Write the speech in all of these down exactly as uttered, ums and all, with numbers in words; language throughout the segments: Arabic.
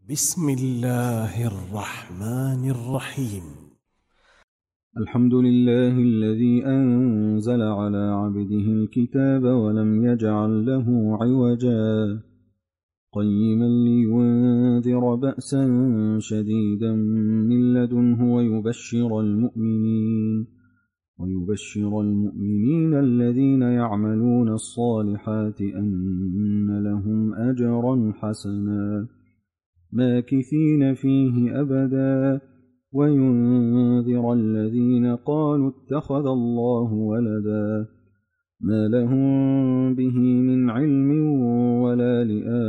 بسم الله الرحمن الرحيم. الحمد لله الذي أنزل على عبده الكتاب ولم يجعل له عوجا قيما لينذر بأسا شديدا من لدنه ويبشر المؤمنين ويبشر المؤمنين الذين يعملون الصالحات أن لهم أجرا حسنا ماكثين فيه أبدا وينذر الذين قالوا اتخذ الله ولدا ما لهم به من علم ولا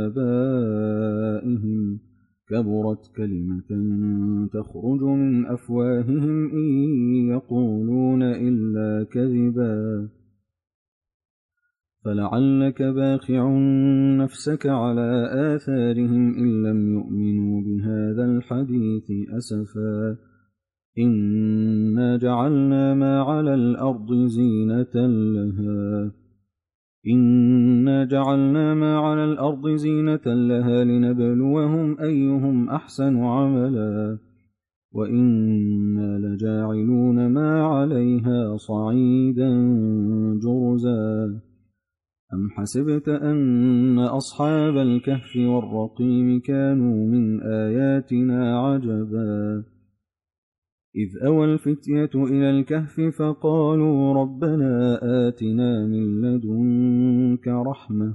لآبائهم كبرت كلمة تخرج من أفواههم إن يقولون إلا كذبا فلعلك باخع نفسك على آثارهم إن لم يؤمنوا بهذا الحديث أسفا إنا جعلنا ما على الأرض زينة لها إنا جعلنا ما على الأرض زينة لها لنبلوهم أيهم أحسن عملا وإنا لجاعلون ما عليها صعيدا جرزا أم حسبت أن أصحاب الكهف والرقيم كانوا من آياتنا عجبا إذ أوى الفتية إلى الكهف فقالوا ربنا آتنا من لدنك رحمة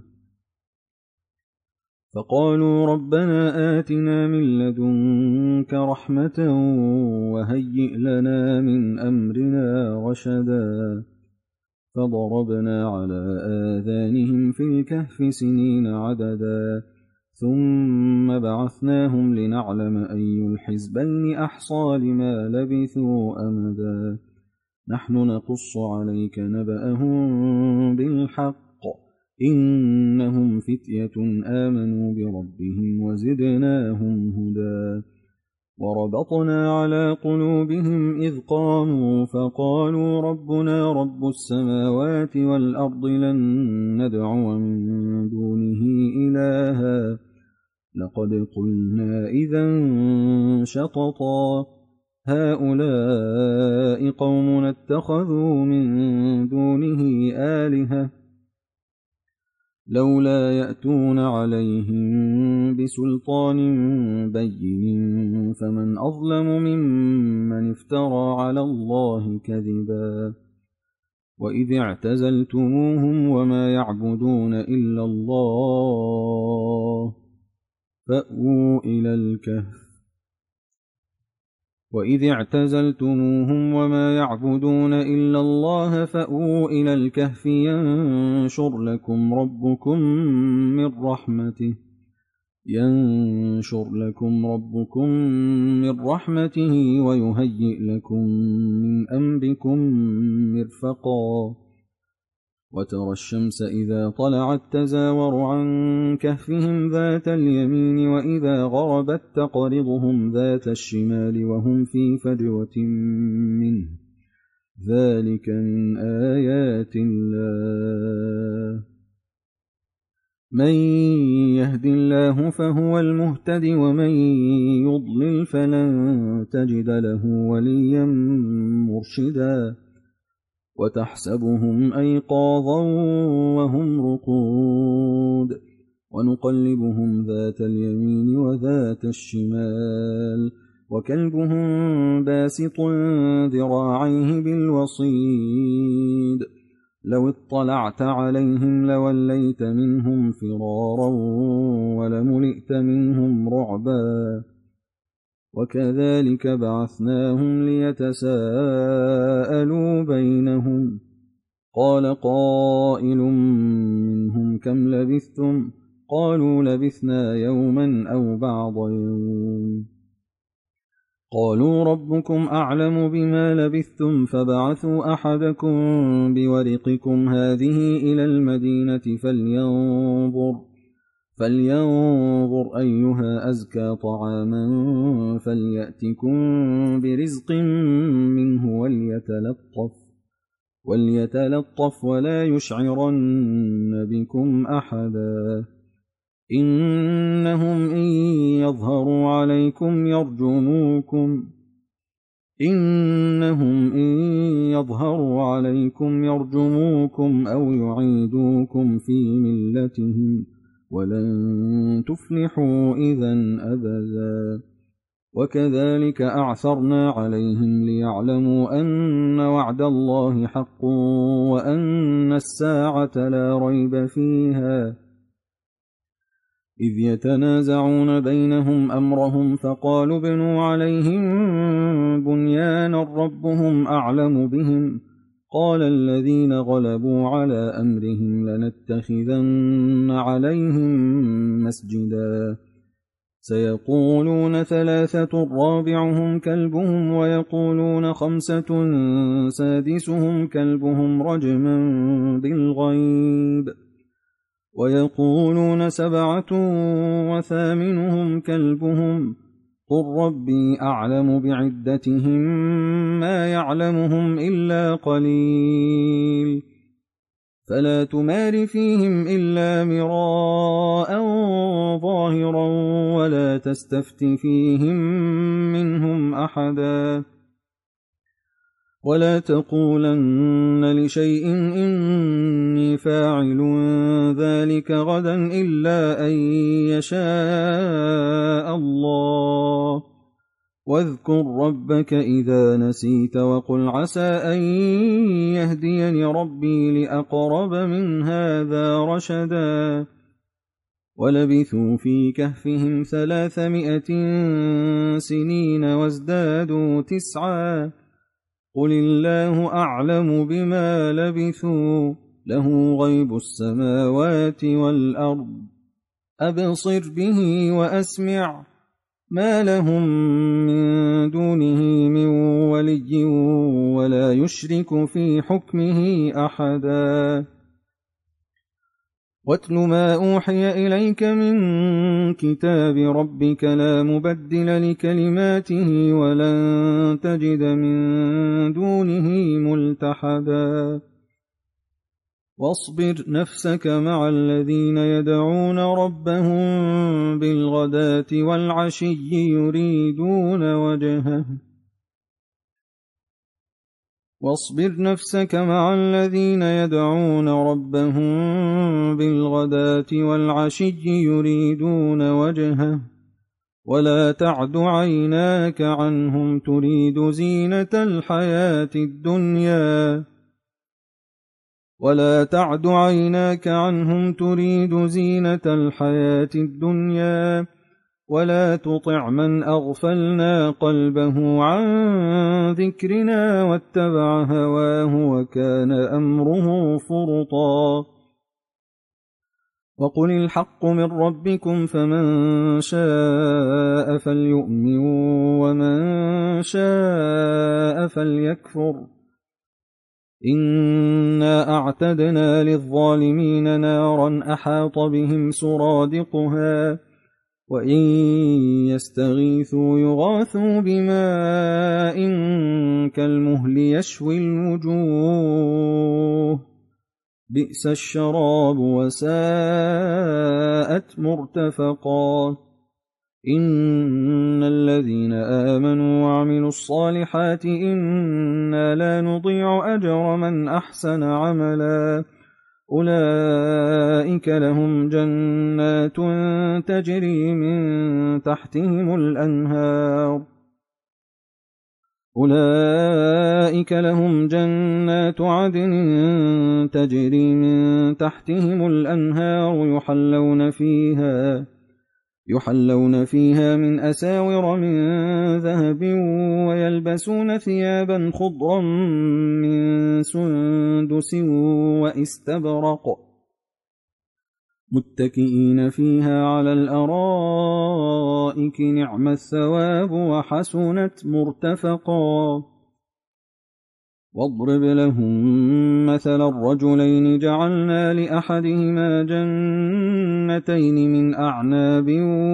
فقالوا ربنا آتنا من لدنك رحمة وهيئ لنا من أمرنا رشدا فضربنا على آذانهم في الكهف سنين عددا ثم بعثناهم لنعلم أي الحزبين أحصى لما لبثوا أمدا نحن نقص عليك نبأهم بالحق إنهم فتية آمنوا بربهم وزدناهم هدى وربطنا على قلوبهم إذ قاموا فقالوا ربنا رب السماوات والأرض لن ندعو من دونه إلها لقد قلنا إذا شططا هؤلاء قومنا اتخذوا من دونه آلهة لولا يأتون عليهم بسلطان بين فمن أظلم ممن افترى على الله كذبا وإذ اعتزلتموهم وما يعبدون إلا الله فأووا إلى الكهف وإذ اعتزلتموهم وما يعبدون إلا الله فأووا إلى الكهف ينشر لكم ربكم من رحمته ينشر لكم ربكم من رحمته ويهيئ لكم من أمركم مرفقا وترى الشمس إذا طلعت تزاور عن كهفهم ذات اليمين وإذا غربت تقرضهم ذات الشمال وهم في فجوة منه ذلك من آيات الله من يهد الله فهو المهتد ومن يضلل فلن تجد له وليا مرشدا وتحسبهم أيقاظا وهم رقود ونقلبهم ذات اليمين وذات الشمال وكلبهم باسط ذراعيه بالوصيد لو اطلعت عليهم لوليت منهم فرارا ولملئت منهم رعبا وكذلك بعثناهم ليتساءلوا بينهم قال قائل منهم كم لبثتم قالوا لبثنا يوما أو بعض يوم قالوا ربكم أعلم بما لبثتم فبعثوا أحدكم بورقكم هذه إلى المدينة فلينظر فلينظر أيها أزكى طعاما فليأتكم برزق منه وليتلطف وليتلطف ولا يشعرن بكم أحدا إنهم إن يظهروا عليكم يرجموكم إنهم إن يظهروا عليكم يرجموكم أو يعيدوكم في ملتهم ولن تفلحوا إذا أبدا. وكذلك أعثرنا عليهم ليعلموا أن وعد الله حق وأن الساعة لا ريب فيها إذ يتنازعون بينهم أمرهم فقالوا ابنوا عليهم بنيانا ربهم أعلم بهم قال الذين غلبوا على أمرهم لنتخذن عليهم مسجدا سيقولون ثلاثة رابعهم كلبهم ويقولون خمسة سادسهم كلبهم رجما بالغيب ويقولون سبعة وثامنهم كلبهم قل ربي أعلم بعدتهم ما يعلمهم إلا قليل فلا تمار فيهم إلا مراء ظاهرا ولا تستفت فيهم منهم أحدا ولا تقولن لشيء إني فاعل ذلك غدا إلا أن يشاء الله واذكر ربك إذا نسيت وقل عسى أن يهديني ربي لأقرب من هذا رشدا ولبثوا في كهفهم ثلاثمائة سنين وازدادوا تسعا قل الله أعلم بما لبثوا له غيب السماوات والأرض أبصر به وأسمع ما لهم من دونه من ولي ولا يشرك في حكمه أحدا واتل ما أوحي إليك من كتاب ربك لا مبدل لكلماته ولن تجد من دونه ملتحدا واصبر نفسك مع الذين يدعون ربهم بالغداة والعشي يريدون وجهه واصبر نفسك مع الذين يدعون ربهم بالغداة والعشي يريدون وجهه ولا تعد عيناك عنهم تريد زينة الحياة الدنيا ولا تعد عيناك عنهم تريد زينة الحياة الدنيا ولا تطع من أغفلنا قلبه عن ذكرنا واتبع هواه وكان أمره فرطا وقل الحق من ربكم فمن شاء فليؤمن ومن شاء فليكفر إنا أعتدنا للظالمين نارا أحاط بهم سرادقها وإن يستغيثوا يغاثوا بماء كالمهل يشوي الوجوه بئس الشراب وساءت مرتفقا إن الذين آمنوا وعملوا الصالحات إنا لا نضيع أجر من أحسن عملا أولئك لهم جنات تجري من تحتهم الأنهار أولئك لهم جنات عدن تجري من تحتهم الأنهار يحلون فيها يحلون فيها من أساور من ذهب ويلبسون ثيابا خضرا من سندس واستبرق متكئين فيها على الأرائك نعم الثواب وحسنت مرتفقا واضرب لهم مثل الرجلين جعلنا لأحدهما جنتين من أعناب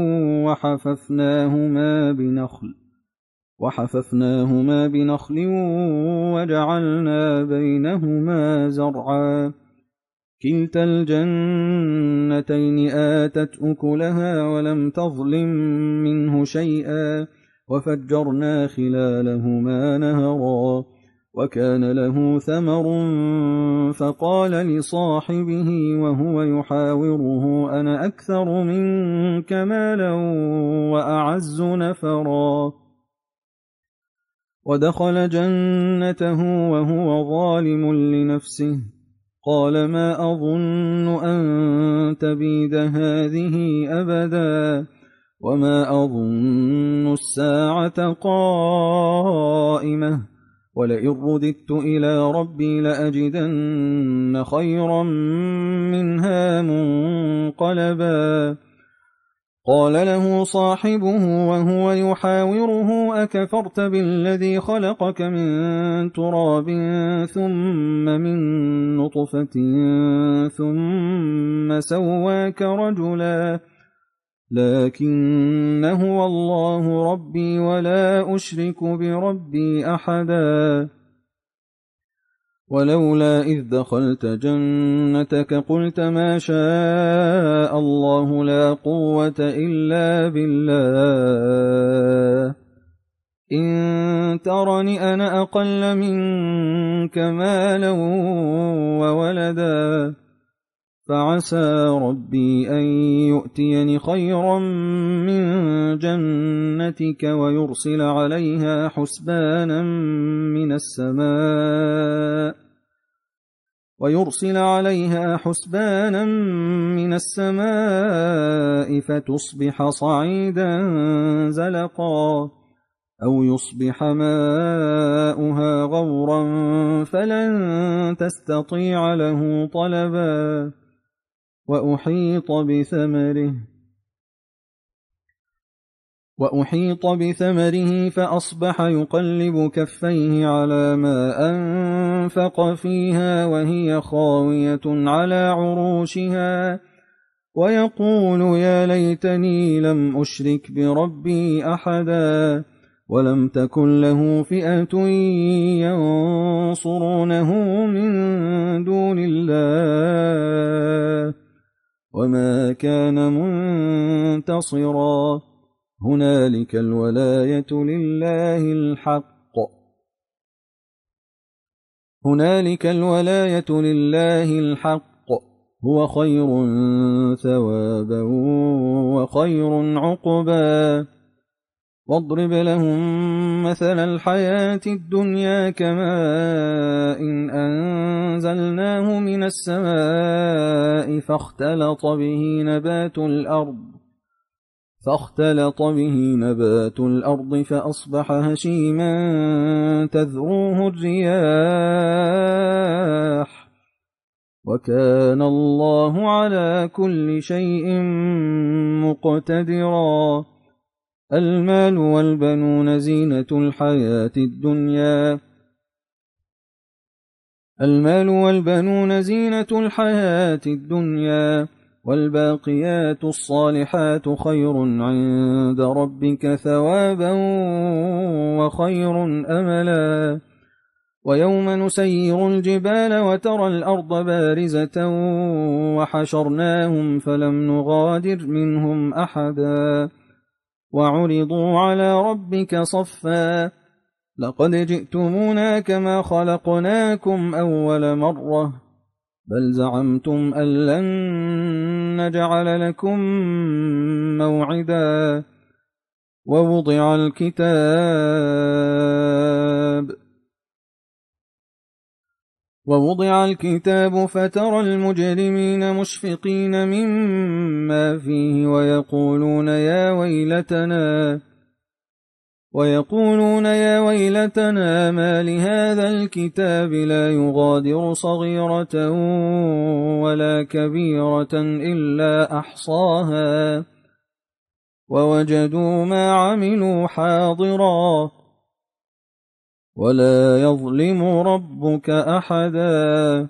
وحففناهما بنخل وحففناهما بنخل وجعلنا بينهما زرعا كلتا الجنتين آتت أكلها ولم تظلم منه شيئا وفجرنا خلالهما نهرا وكان له ثمر فقال لصاحبه وهو يحاوره أنا أكثر منك مالا وأعز نفرا ودخل جنته وهو ظالم لنفسه قال ما أظن أن تبيد هذه أبدا وما أظن الساعة قائمة ولئن رددت إلى ربي لأجدن خيرا منها منقلبا قال له صاحبه وهو يحاوره أكفرت بالذي خلقك من تراب ثم من نطفة ثم سواك رجلا لكن هو الله ربي ولا أشرك بربي أحدا ولولا إذ دخلت جنتك قلت ما شاء الله لا قوة إلا بالله إن ترني أنا أقل منك مالا وولدا فعسى ربي أن يؤتيني خيرا من جنتك ويرسل عليها حسبانا من السماء ويرسل عليها حسبانا من السماء فتصبح صعيدا زلقا أو يصبح ماؤها غورا فلن تستطيع له طلبا وأحيط بثمره وأحيط بثمره فأصبح يقلب كفيه على ما أنفق فيها وهي خاوية على عروشها ويقول يا ليتني لم أشرك بربي أحدا ولم تكن له فئة ينصرونه من دون الله وما كان منتصرا هنالك الولاية لله الحق هنالك الولاية لله الحق هو خير ثوابا وخير عقبا واضرب لهم مثل الحياة الدنيا كماء إن أنزلناه من السماء فاختلط به نبات الأرض فاختلط به نبات الأرض فأصبح هشيما تذروه الرياح وكان الله على كل شيء مقتدرا المال والبنون زينة الحياة الدنيا المال والبنون زينة الحياة الدنيا والباقيات الصالحات خير عند ربك ثوابا وخير أملا ويوم نسير الجبال وترى الأرض بارزة وحشرناهم فلم نغادر منهم أحدا وعرضوا على ربك صفا لقد جئتمونا كما خلقناكم أول مرة بل زعمتم أن لن نجعل لكم موعدا ووضع الكتاب ووضع الكتاب فترى المجرمين مشفقين مما فيه ويقولون يا ويلتنا ويقولون يا ويلتنا ما لهذا الكتاب لا يغادر صغيرة ولا كبيرة إلا أحصاها ووجدوا ما عملوا حاضرا ولا يظلم ربك أحدا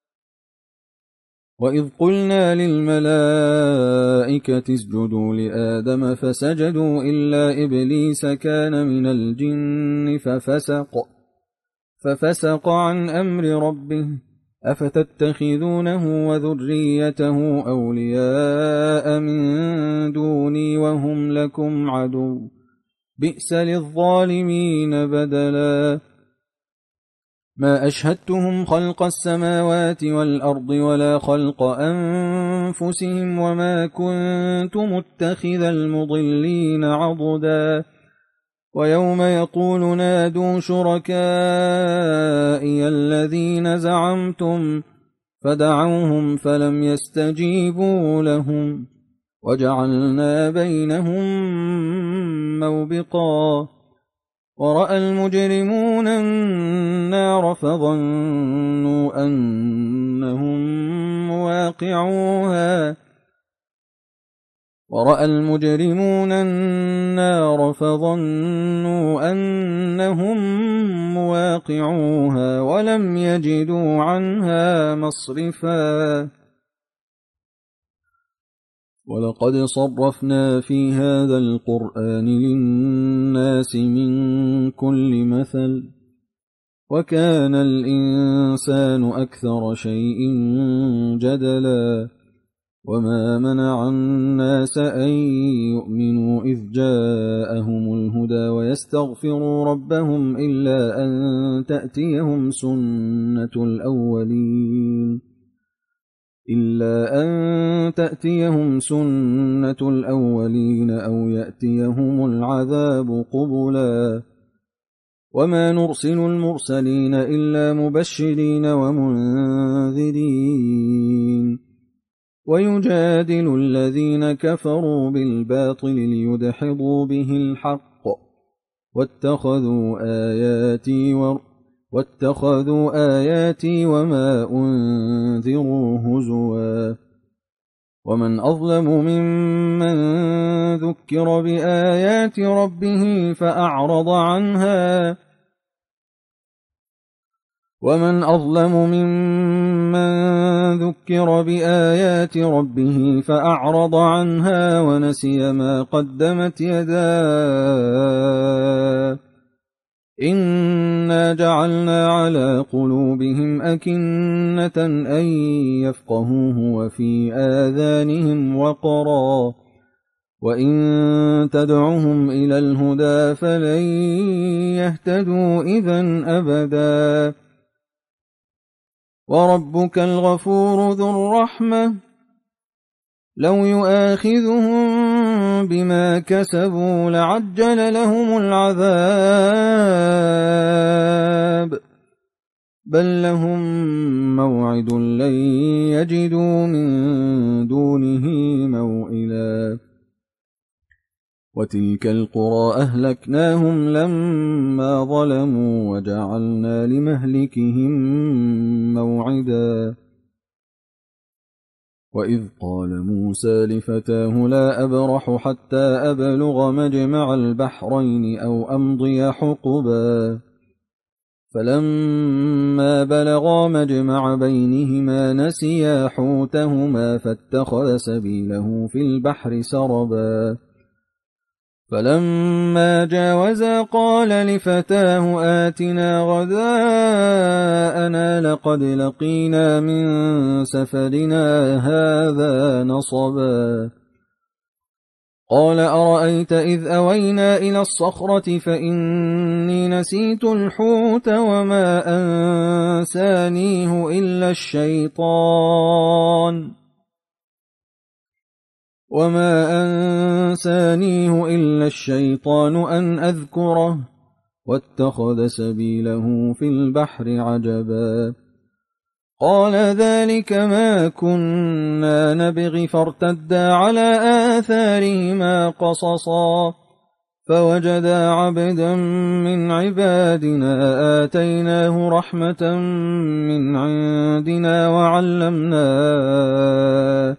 وإذ قلنا للملائكة اسجدوا لآدم فسجدوا إلا إبليس كان من الجن ففسق ففسق عن أمر ربه أفتتخذونه وذريته أولياء من دوني وهم لكم عدو بئس للظالمين بدلا ما أشهدتهم خلق السماوات والأرض ولا خلق أنفسهم وما كنت متخذ المضلين عضدا ويوم يقول نادوا شركائي الذين زعمتم فدعوهم فلم يستجيبوا لهم وجعلنا بينهم موبقا ورأى المجرمون النار فظنوا أنهم مواقعوها ورأى المجرمون النار فظنوا أنهم مواقعوها ولم يجدوا عنها مصرفا ولقد صرفنا في هذا القرآن للناس من كل مثل وكان الإنسان أكثر شيء جدلا وما منع الناس أن يؤمنوا إذ جاءهم الهدى ويستغفروا ربهم إلا أن تأتيهم سنة الأولين إلا أن تأتيهم سنة الأولين أو يأتيهم العذاب قبلا وما نرسل المرسلين إلا مبشرين ومنذرين ويجادل الذين كفروا بالباطل ليدحضوا به الحق واتخذوا آياتي ور واتخذوا آياتي وما أنذروا هزوا ومن أظلم ممن ذكر بآيات ربه فأعرض عنها ومن أظلم ممن ذكر بآيات ربه فأعرض عنها ونسي ما قدمت يداه إنا جعلنا على قلوبهم أكنة أن يفقهوه وفي آذانهم وقرا وإن تدعهم إلى الهدى فلن يهتدوا إذن أبدا وربك الغفور ذو الرحمة لو يؤاخذهم بما كسبوا لعجل لهم العذاب بل لهم موعد لن يجدوا من دونه موئلا وتلك القرى أهلكناهم لما ظلموا وجعلنا لمهلكهم موعدا وإذ قال موسى لفتاه لا أبرح حتى أبلغ مجمع البحرين أو أمضي حقبا فلما بلغا مجمع بينهما نسيا حوتهما فاتخذ سبيله في البحر سربا فلما جاوزا قال لفتاه آتنا غداءنا لقد لقينا من سفرنا هذا نصبا قال أرأيت إذ أوينا إلى الصخرة فإني نسيت الحوت وما أنسانيه إلا الشيطان وما أنسانيه إلا الشيطان أن أذكره واتخذ سبيله في البحر عجبا قال ذلك ما كنا نبغي فارتدا على آثارهما قصصا فوجدا عبدا من عبادنا آتيناه رحمة من عندنا وعلمناه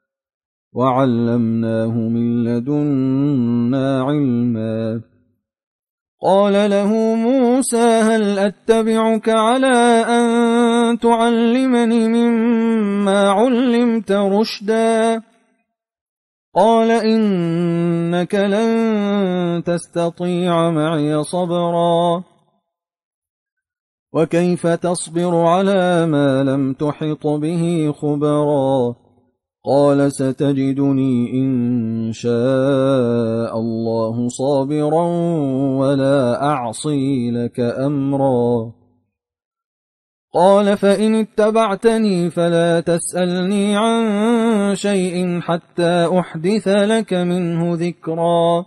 وعلمناه من لدنا علما قال له موسى هل أتبعك على أن تعلمني مما علمت رشدا قال إنك لن تستطيع معي صبرا وكيف تصبر على ما لم تحط به خبرا قال ستجدني إن شاء الله صابرا ولا أعصي لك أمرا قال فإن اتبعتني فلا تسألني عن شيء حتى أحدث لك منه ذكرا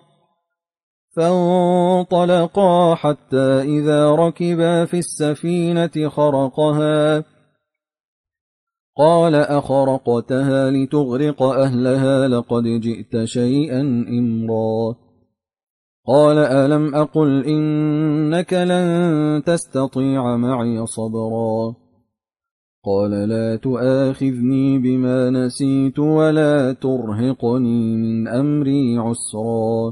فانطلقا حتى إذا ركبا في السفينة خرقها قال أخرقتها لتغرق أهلها لقد جئت شيئا إمرا قال ألم أقل إنك لن تستطيع معي صبرا قال لا تؤاخذني بما نسيت ولا ترهقني من أمري عسرا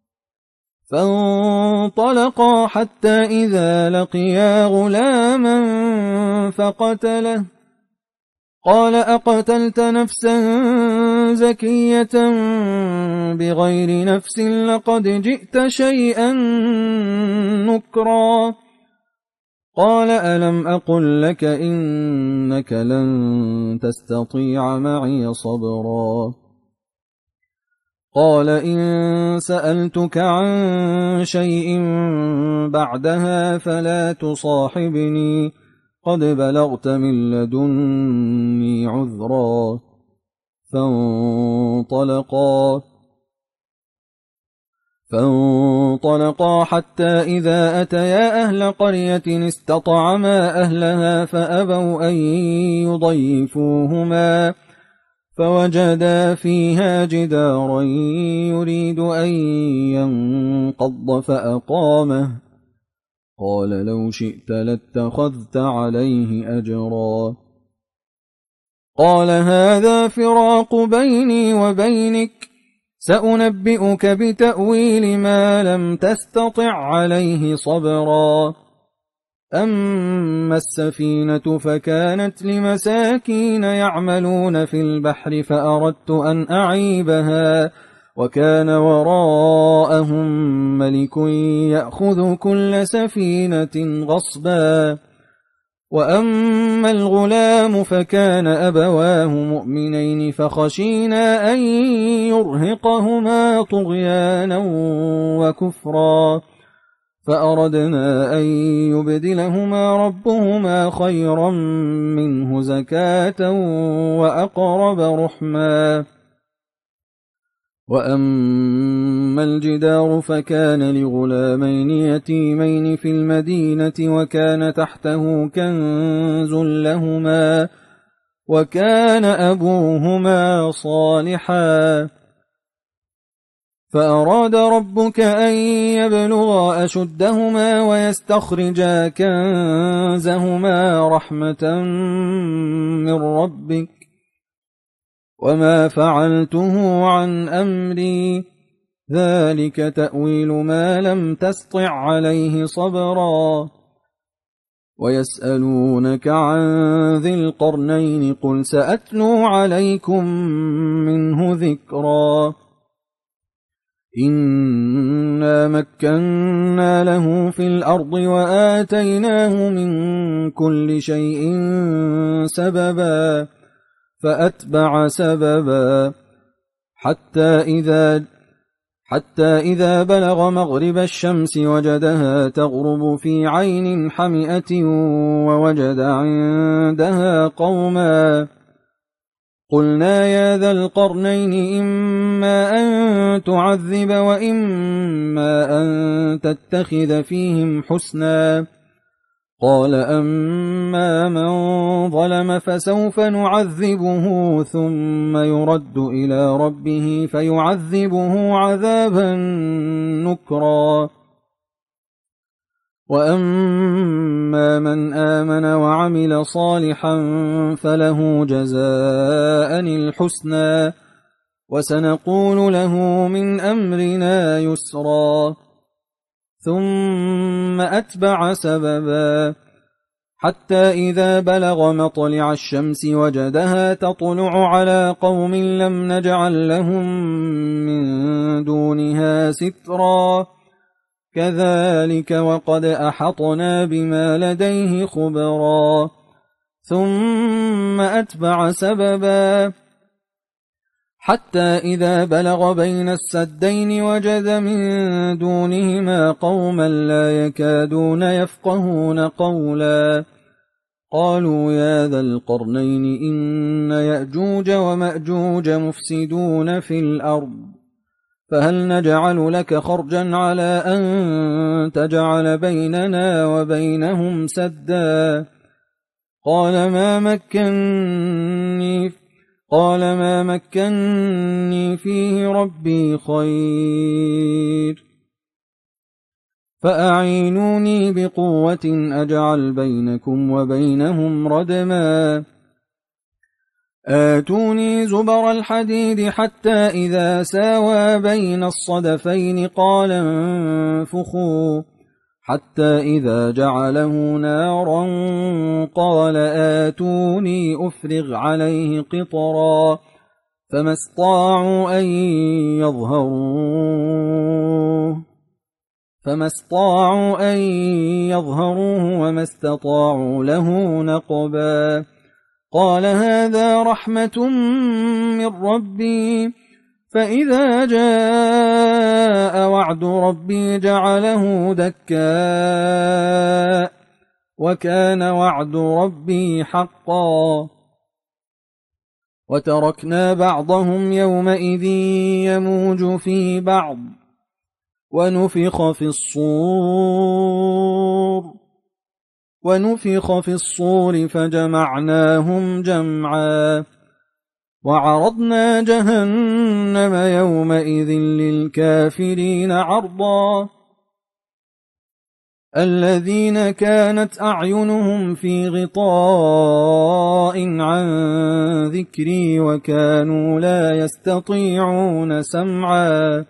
فانطلقا حتى إذا لقيا غلاما فقتله قال أقتلت نفسا زكية بغير نفس لقد جئت شيئا نكرا قال ألم أقل لك إنك لن تستطيع معي صبرا قال إن سألتك عن شيء بعدها فلا تصاحبني قد بلغت من لدني عذرا فانطلقا فانطلقا حتى إذا أتيا أهل قرية استطعما أهلها فأبوا أن يضيفوهما فوجدا فيها جدارا يريد أن ينقض فأقامه قال لو شئت لاتخذت عليه أجرا قال هذا فراق بيني وبينك سأنبئك بتأويل ما لم تستطع عليه صبرا أما السفينة فكانت لمساكين يعملون في البحر فأردت أن أعيبها وكان وراءهم ملك يأخذ كل سفينة غصبا وأما الغلام فكان أبواه مؤمنين فخشينا أن يرهقهما طغيانا وكفرا فأردنا أن يبدلهما ربهما خيرا منه زكاة وأقرب رحما وأما الجدار فكان لغلامين يتيمين في المدينة وكان تحته كنز لهما وكان أبوهما صالحا فأراد ربك أن يبلغا أشدهما ويستخرجا كنزهما رحمة من ربك وما فعلته عن أمري ذلك تأويل ما لم تسطع عليه صبرا ويسألونك عن ذي القرنين قل سأتلو عليكم منه ذكرا إنا مكنا له في الأرض وآتيناه من كل شيء سببا فأتبع سببا حتى إذا حتى إذا بلغ مغرب الشمس وجدها تغرب في عين حمئة ووجد عندها قوما قلنا يا ذا القرنين إما أن تعذب وإما أن تتخذ فيهم حسنا قال أما من ظلم فسوف نعذبه ثم يرد إلى ربه فيعذبه عذابا نكرا وأما من آمن وعمل صالحا فله جزاء الحسنى وسنقول له من أمرنا يسرا ثم أتبع سببا حتى إذا بلغ مطلع الشمس وجدها تطلع على قوم لم نجعل لهم من دونها سترا كذلك وقد أحطنا بما لديه خبرا ثم أتبع سببا حتى إذا بلغ بين السدين وجد من دونهما قوما لا يكادون يفقهون قولا قالوا يا ذا القرنين إن يأجوج ومأجوج مفسدون في الأرض فهل نجعل لك خرجا على أن تجعل بيننا وبينهم سدا قال ما مكنني قال ما مكنني فيه ربي خير فأعينوني بقوة أجعل بينكم وبينهم ردما آتوني زبر الحديد حتى إذا ساوى بين الصدفين قال انفخوا حتى إذا جعله نارا قال آتوني أفرغ عليه قطرا فما استطاعوا أن يظهروه فما استطاعوا أن يظهروه وما استطاعوا له نقبا قال هذا رحمة من ربي فإذا جاء وعد ربي جعله دكاء وكان وعد ربي حقا وتركنا بعضهم يومئذ يموج في بعض ونفخ في الصور ونفخ في الصور فجمعناهم جمعا وعرضنا جهنم يومئذ للكافرين عرضا الذين كانت أعينهم في غطاء عن ذكري وكانوا لا يستطيعون سمعا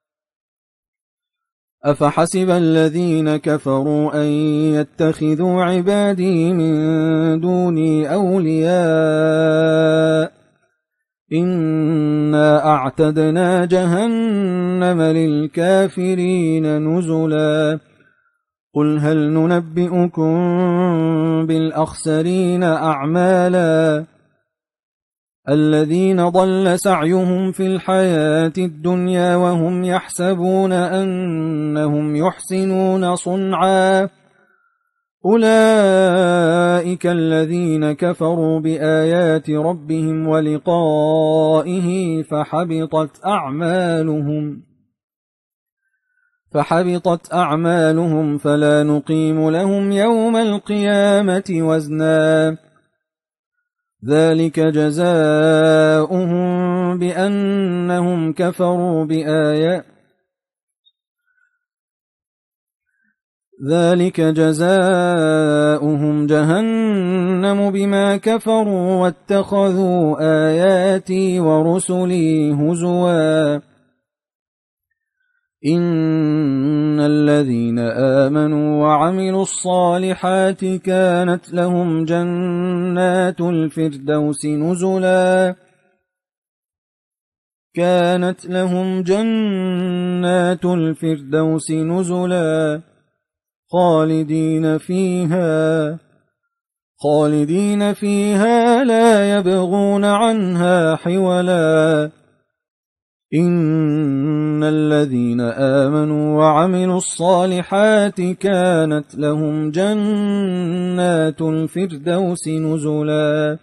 أفحسب الذين كفروا أن يتخذوا عبادي من دوني أولياء إنا أعتدنا جهنم للكافرين نزلا قل هل ننبئكم بالأخسرين أعمالا الذين ضل سعيهم في الحياة الدنيا وهم يحسبون أنهم يحسنون صنعا أولئك الذين كفروا بآيات ربهم ولقائه فحبطت أعمالهم فحبطت أعمالهم فلا نقيم لهم يوم القيامة وزنا ذلك جزاؤهم بأنهم كفروا بآيات ذلك جزاؤهم جهنم بما كفروا واتخذوا آياتي ورسلي هزوا إن الذين آمنوا وعملوا الصالحات كانت لهم جنات الفردوس نزلا كانت لهم جنات الفردوس نزلا خالدين فيها خالدين فيها لا يبغون عنها حولا إن الذين آمنوا وعملوا الصالحات كانت لهم جنات الفردوس نزلا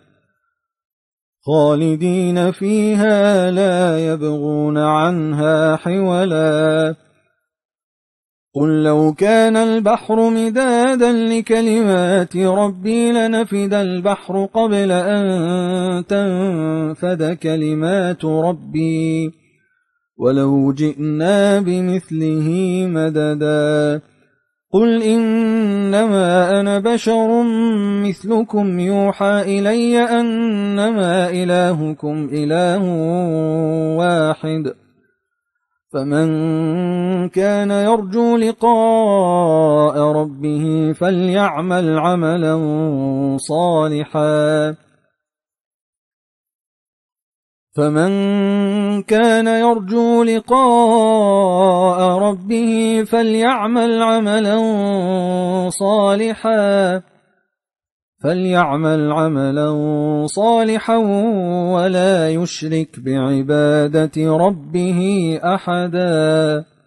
خالدين فيها لا يبغون عنها حولا قل لو كان البحر مدادا لكلمات ربي لنفد البحر قبل أن تنفد كلمات ربي ولو جئنا بمثله مددا قل إنما أنا بشر مثلكم يوحى إلي أنما إلهكم إله واحد فمن كان يرجو لقاء ربه فليعمل عملا صالحا فمن كان يرجو لقاء ربه فليعمل عملا صالحا فليعمل عملا صالحا ولا يشرك بعبادة ربه أحدا.